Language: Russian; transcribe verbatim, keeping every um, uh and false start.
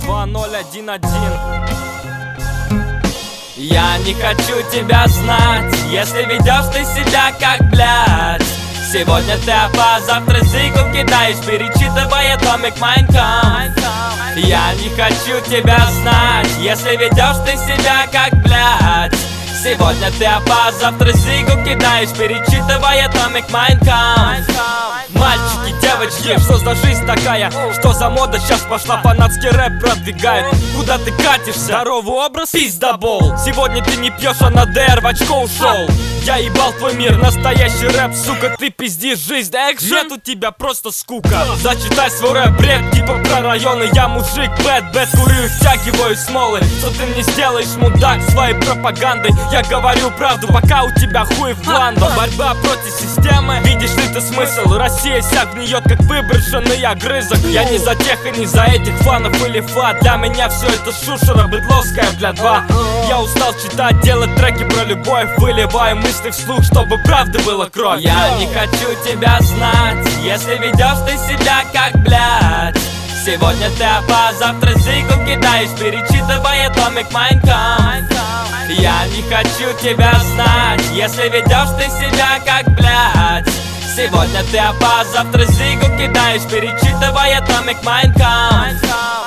два ноль один один. Я не хочу тебя знать, если ведешь ты себя как блядь. Сегодня тэпа, завтра зигу кидаешь, перечитывая томик Mein Kampf. Я не хочу тебя знать, если ведешь ты себя как блядь. Сегодня тэпа, завтра зигу кидаешь, перечитывая томик Mein Kampf. Мальчики, девочки, что за жизнь такая? Что за мода сейчас пошла, фанатский рэп продвигает? Куда ты катишься? Здоровый образ? Пиздобол. Сегодня ты не пьешь, а на ДР в очко ушел. Я ебал твой мир, настоящий рэп, сука, ты пиздишь жизнь, экшен. Нет у тебя просто скука. Зачитай свой рэп, бред, типа про районы. Я мужик, бэт, бэт, курю, стягиваю смолы. Что ты мне сделаешь, мудак, своей пропагандой? Я говорю правду, пока у тебя хуй в бланду. Борьба против системы, видишь ли ты смысл? Россия вся гниет, как выброшенный огрызок. Я не за тех и не за этих фанов или фа. Для меня все это шушера, быдловская, бля, два. Я устал читать, делать треки про любовь, выливаю мысли вслух, чтобы правды было кровь. Я не хочу тебя знать, если ведешь ты себя как блядь. Сегодня тэпа, завтра зигу кидаешь, перечитывая томик Mein Kampf. Я не хочу тебя знать, если ведешь ты себя как блядь. Сегодня тэпа, завтра зигу кидаешь, перечитывая томик Mein Kampf.